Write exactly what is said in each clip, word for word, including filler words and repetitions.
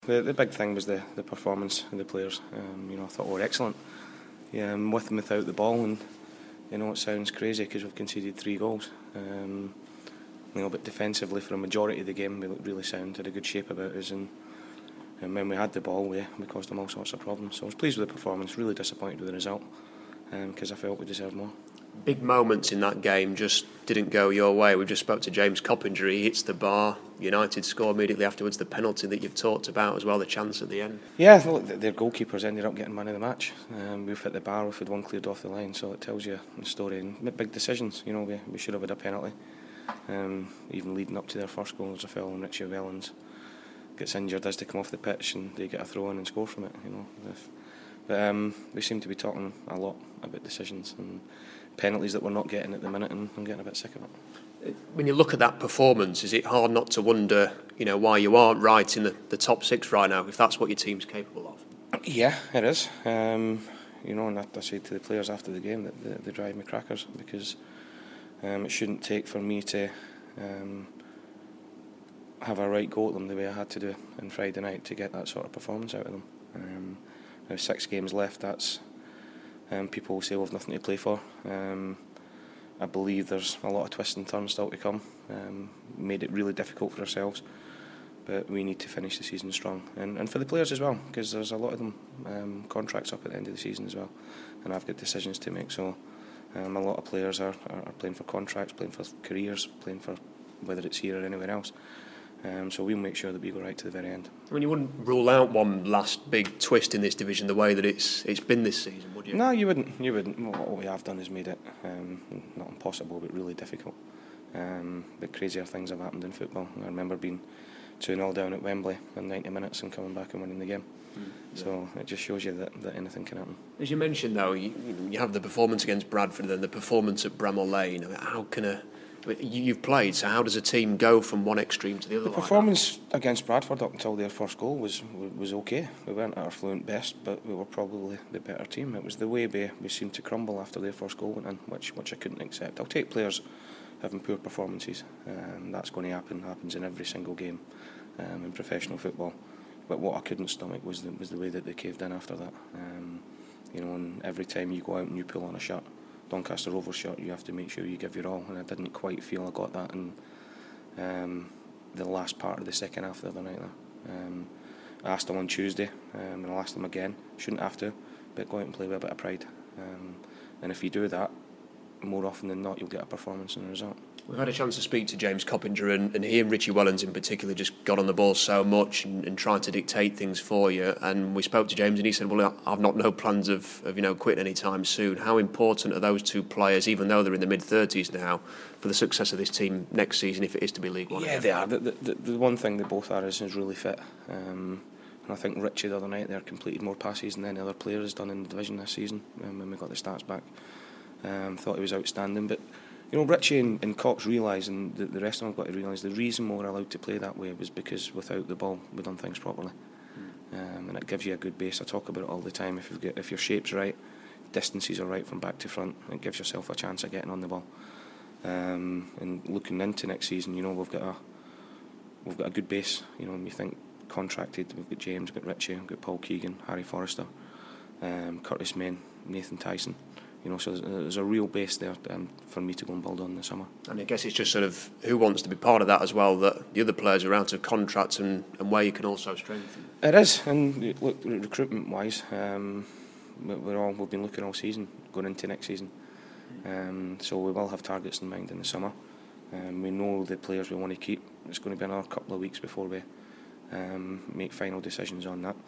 The, the big thing was the, the performance of the players. Um, you know, I thought we were excellent. Yeah, um, with and without the ball, and you know it sounds crazy because we've conceded three goals. Um, you know, but defensively for a majority of the game, we looked really sound, had a good shape about us, and, and when we had the ball, we, we caused them all sorts of problems. So I was pleased with the performance. Really disappointed with the result because um, I felt we deserved more. Big moments in that game just didn't go your way. We just spoke to James Coppinger. He hits the bar. United score immediately afterwards. The penalty that you've talked about as well, the chance at the end. Yeah, well, their goalkeepers ended up getting man of the match. Um, we've hit the bar, we've had one cleared off the line, so it tells you the story. And big decisions, you know, we, we should have had a penalty. Um, even leading up to their first goal, there's a foul, and Richie Wellens gets injured as they come off the pitch, and they get a throw in and score from it. You know, if, but um, we seem to be talking a lot about decisions and penalties that we're not getting at the minute, and I'm getting a bit sick of it. When you look at that performance, is it hard not to wonder, you know, why you aren't right in the, the top six right now, if that's what your team's capable of? Yeah, it is. Um, you know, and I, I said to the players after the game that they, they drive me crackers, because um, it shouldn't take for me to um, have a right go at them the way I had to do on Friday night to get that sort of performance out of them. Um, now six games left, that's um, people will say we've nothing to play for. Um, I believe there's a lot of twists and turns still to come. Um, made it really difficult for ourselves, but we need to finish the season strong, and, and for the players as well, because there's a lot of them um, contracts up at the end of the season as well, and I've got decisions to make. So um, a lot of players are, are, are playing for contracts, playing for careers, playing for whether it's here or anywhere else. Um, so we'll make sure that we go right to the very end. I mean, you wouldn't rule out one last big twist in this division the way that it's it's been this season, would you? No, you wouldn't. You wouldn't. What we have done is made it um, not impossible, but really difficult. Um, but crazier things have happened in football. I remember being two nil down at Wembley in ninety minutes and coming back and winning the game. Mm, yeah. So it just shows you that, that anything can happen. As you mentioned, though, you, you have the performance against Bradford and then the performance at Bramall Lane. I mean, how can a You've played, so how does a team go from one extreme to the other? The performance like against Bradford up until their first goal was was okay. We weren't at our fluent best, but we were probably the better team. It was the way we, we seemed to crumble after their first goal went in, which which I couldn't accept. I'll take players having poor performances, and um, that's going to happen. Happens in every single game um, in professional football. But what I couldn't stomach was the was the way that they caved in after that. Um, you know, and every time you go out and you pull on a shirt, Doncaster Rovers shirt, you have to make sure you give your all, and I didn't quite feel I got that in um, the last part of the second half the other night there. Um, I asked them on Tuesday, um, and I'll ask them again. Shouldn't have to, but go out and play with a bit of pride. Um, and if you do that, more often than not, you'll get a performance and a result. We've had a chance to speak to James Coppinger, and, and he and Richie Wellens in particular just got on the ball so much and, and trying to dictate things for you. And we spoke to James, and he said, "Well, I've not no plans of, of you know quitting any time soon." How important are those two players, even though they're in the mid thirties now, for the success of this team next season, if it is to be League One? Yeah, they are. The, the, the one thing they both are is, is really fit. Um, and I think Richie the other night there completed more passes than any other player has done in the division this season. Um, when we got the stats back, um, thought he was outstanding, but. You know, Richie and, and Cox realise, and the, the rest of them have got to realise, the reason we were allowed to play that way was because without the ball we done things properly, mm. um, and it gives you a good base. I talk about it all the time. If you've got, if your shape's right, distances are right from back to front, it gives yourself a chance of getting on the ball. Um, and looking into next season, you know, we've got a we've got a good base. You know, when you think contracted, we've got James, we've got Richie, we've got Paul Keegan, Harry Forrester, um, Curtis Main, Nathan Tyson. You know, so there's, there's a real base there um, for me to go and build on this summer. And I guess it's just sort of who wants to be part of that as well, that the other players are out of contracts and, and where you can also strengthen. It is, and look, recruitment-wise, um, we're all, we've been looking all season, going into next season. Um, so we will have targets in mind in the summer. Um, we know the players we want to keep. It's going to be another couple of weeks before we um, make final decisions on that.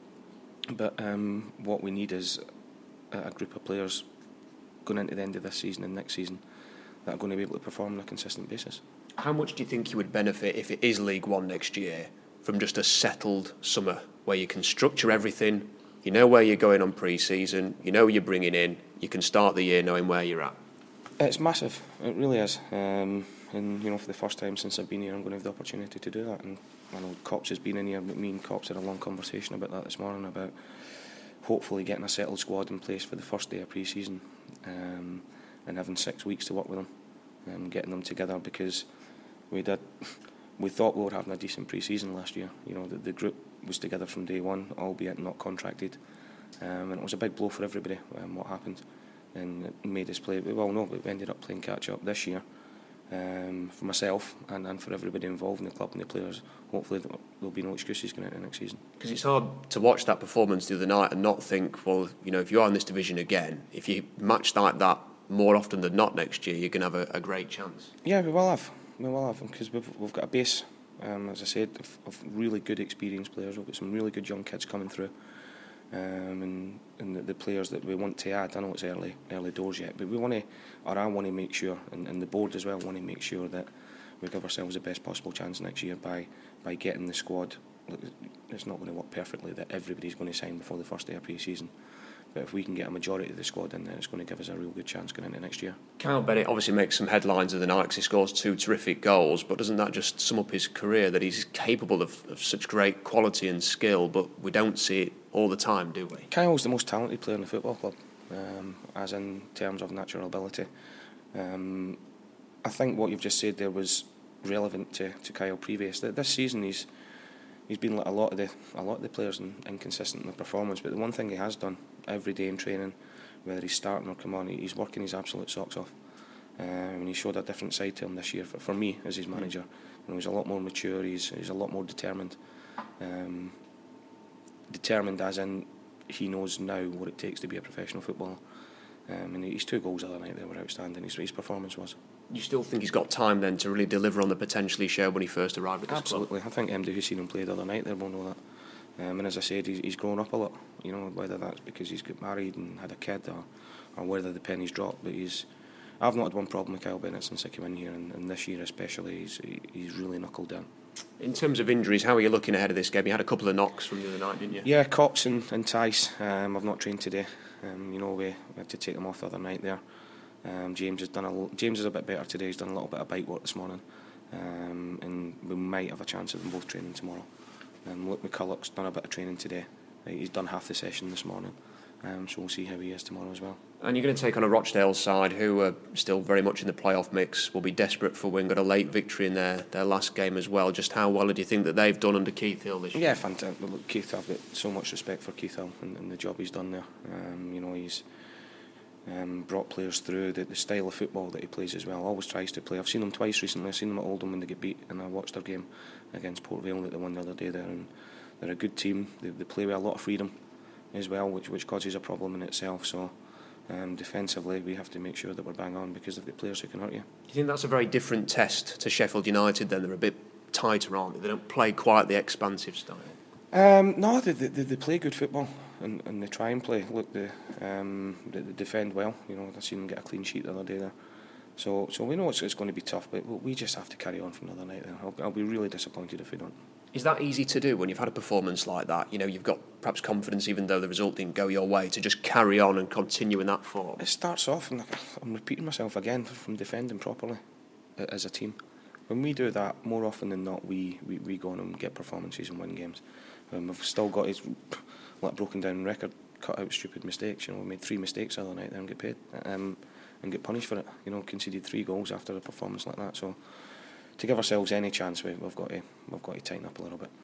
But um, what we need is a group of players going into the end of this season and next season that are going to be able to perform on a consistent basis. How much do you think you would benefit if it is League One next year from just a settled summer where you can structure everything, you know where you're going on pre-season, you know who you're bringing in, you can start the year knowing where you're at? It's massive, it really is. Um, and you know, for the first time since I've been here, I'm going to have the opportunity to do that. And I know Cops has been in here, but me and Cops had a long conversation about that this morning, about hopefully getting a settled squad in place for the first day of pre-season, um, and having six weeks to work with them and getting them together, because we did we thought we were having a decent pre-season last year. You know, the, the group was together from day one, albeit not contracted, um, and it was a big blow for everybody. Um, what happened, and it made us play. Well, no, but we ended up playing catch up this year. Um, for myself and, and for everybody involved in the club and the players, hopefully there'll be no excuses going into next season. Because it's hard to watch that performance the other night and not think, well, you know, if you are in this division again, if you match like that more often than not next year, you're going to have a, a great chance. Yeah, we will have. We will have, because we've, we've got a base, um, as I said, of, of really good experienced players. We've got some really good young kids coming through. Um, and and the, the players that we want to add, I know it's early early doors yet, but we want to, or I want to make sure, and, and the board as well want to make sure that we give ourselves the best possible chance next year by by getting the squad. It's not going to work perfectly that everybody's going to sign before the first day of pre-season, but if we can get a majority of the squad in there, it's going to give us a real good chance going into next year. Kyle Bennett obviously makes some headlines of the night because he scores two terrific goals, but doesn't that just sum up his career, that he's capable of, of such great quality and skill, but we don't see it all the time, do we? Kyle's the most talented player in the football club, um, as in terms of natural ability. Um, I think what you've just said there was relevant to, to Kyle previous. This season he's he's been like a lot of the a lot of the players in, inconsistent in their performance, but the one thing he has done every day in training, whether he's starting or come on, he's working his absolute socks off. Um, and he showed a different side to him this year. For, for me, as his manager, you know, he's a lot more mature. He's he's a lot more determined. Um, determined as in he knows now what it takes to be a professional footballer. Um, and his two goals the other night, they were outstanding. His, his performance was. You still think he's got time then to really deliver on the potential he showed when he first arrived at this Absolutely. club? I think anybody who's seen him play the other night, they will know that. Um, and as I said, he's, he's grown up a lot. You know, whether that's because he's got married and had a kid, or, or whether the pennies dropped. But he's, I've not had one problem with Kyle Bennett since I came in here, and, and this year especially, he's he's really knuckled down. In terms of injuries, how are you looking ahead of this game? You had a couple of knocks from the other night, didn't you? Yeah, Cox and, and Tice. Um, I've not trained today. Um, you know, we, we had to take them off the other night there. Um, James has done a James is a bit better today. He's done a little bit of bite work this morning, um, and we might have a chance of them both training tomorrow. Um, Luke McCulloch's done a bit of training today. He's done half the session this morning, um, so we'll see how he is tomorrow as well. And you're going to take on a Rochdale side who are still very much in the playoff mix, will be desperate for a win, got a late victory in their, their last game as well. Just how well do you think that they've done under Keith Hill this year? Yeah, fantastic. Look, Keith, I've got so much respect for Keith Hill and, and the job he's done there. Um, you know, he's um, brought players through, the, the style of football that he plays as well, always tries to play. I've seen them twice recently. I've seen them at Oldham when they get beat, and I watched their game against Port Vale that they won the other day there, and they're a good team. They, they play with a lot of freedom as well, which, which causes a problem in itself. So um, defensively, we have to make sure that we're bang on because they've got players who can hurt you. Do you think that's a very different test to Sheffield United then? They're a bit tighter, aren't they? They don't play quite the expansive style. Um, no, they, they, they play good football and, and they try and play. Look, they, um, they, they defend well. You know, I've seen them get a clean sheet the other day there. So, so we know it's, it's going to be tough, but we just have to carry on from the other night. Then I'll, I'll be really disappointed if we don't. Is that easy to do when you've had a performance like that? You know, you've got perhaps confidence, even though the result didn't go your way, to just carry on and continue in that form. It starts off, and I'm repeating myself again, from defending properly as a team. When we do that, more often than not, we, we, we go on and get performances and win games. Um, we've still got his like broken down record, cut out stupid mistakes. You know, we made three mistakes the other night there and get paid um, and get punished for it. You know, conceded three goals after a performance like that. So to give ourselves any chance, we, we've got to we've got to tighten up a little bit.